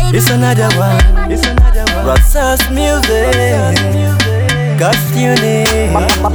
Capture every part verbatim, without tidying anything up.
It's another one. It's another one. Roxas music. Got tuning.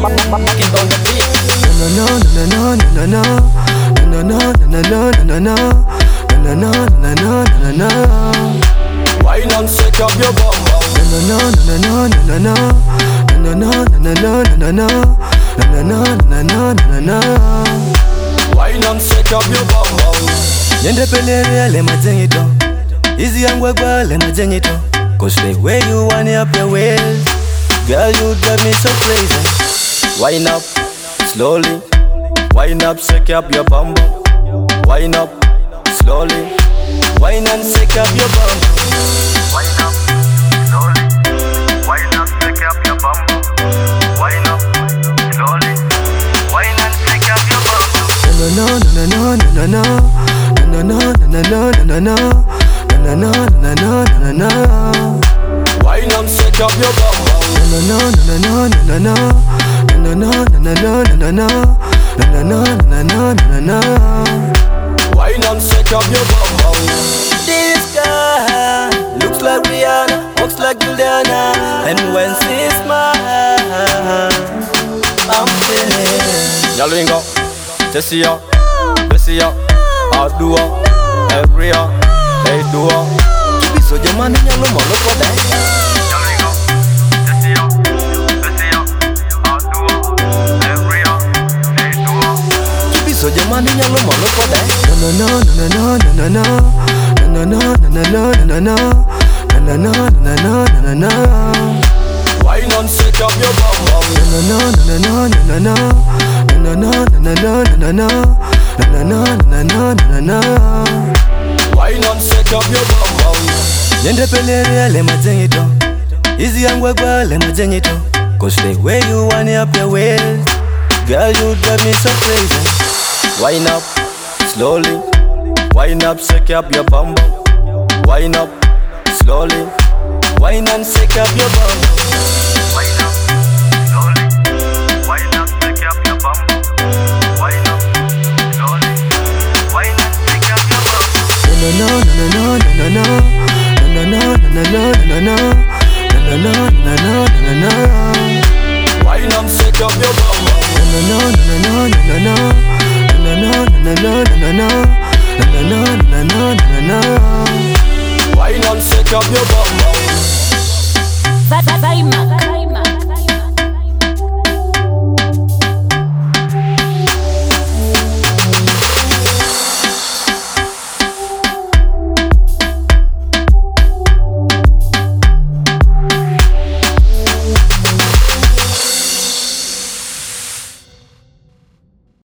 No no no no no no no no no no no no no no no no no no. Why not shake up your bum bum? No no no no no no no no no no no no no no no no no. Why not shake up your bum bum? Yende pelele le majengito. Easy and work well le majengito. Cause the way you want it up your waist, girl, you got me so crazy. Wind up slowly, wind up, shake up your bum bum. Wind up slowly, wind and shake up your bum. Wind up slowly, wind up, shake up your bum bum. Wind up slowly, wind and shake up your bum bum. No no no no no no no no no no no no no no no no no no no. Wind up, shake up your bum bum. No no no no no no no no no no no no no no no no no no. Wind up, shake up your bum bum. This girl looks like Rihanna, walks like Juliana, and when she smiles, I'm feeling. Yalingo, Jessia, Bessia, Adua, Ebria, Hey Dua. Kibi so jamani nyalo molo kwa dai. Yalingo, Jessia, Bessia, Adua, Ebria, Hey Dua. Kibi so jamani nyalo molo kwa dai. No no no no no no no no no no no no no no no no no no no no. Why not shake up your bum bum? No no no no no no no no no no no no no no no no no no no. Why not shake up your bum bum? Yende pelele le majengito. Easy and work well le majengito. Cause the way you want it up your waist, girl, you got me so crazy. Wind up slowly, wind up, shake up your bum bum. Wind up slowly, wind and shake up your bum. Wind up slowly, wind up, shake up your bum bum. Wind up slowly, wind and shake up your bum bum. No no no no no no no no no no no no no no no no no no no. Wind up, shake up your bum bum. No no no no no no no no no no no no no no no no no no. Why not shake up your bum bum? Bye bye bye, Mac.